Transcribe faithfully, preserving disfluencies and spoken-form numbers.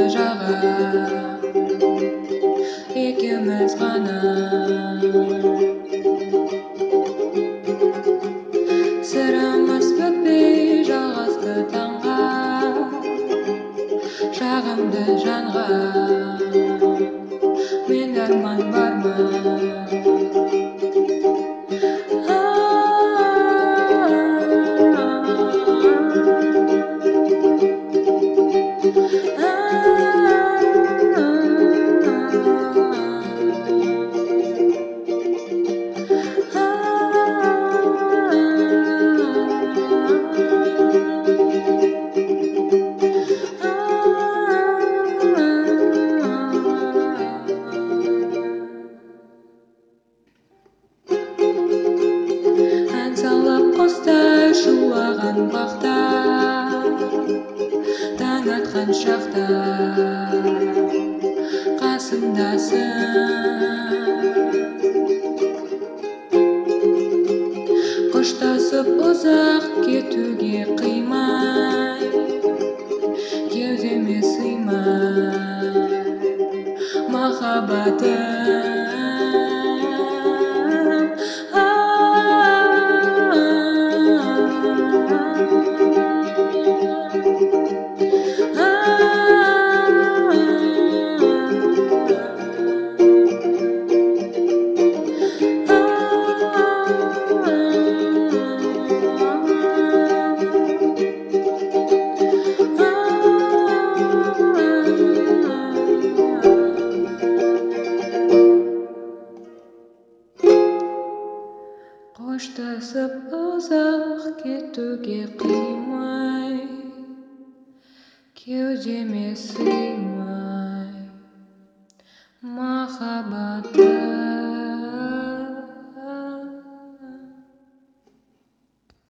жаға екеуміз ғана сырымыз бітпей жалғасты таңға жағымды жанға мен арман бар ма ән салып құстай шулаған бақта таң атқан шақта қасымдасың қоштасып ұзақ кетуге қимай кеудеме сыймай махаббатым қоштасып ұзақ кетуге қимай кеудеме сыймай махаббатым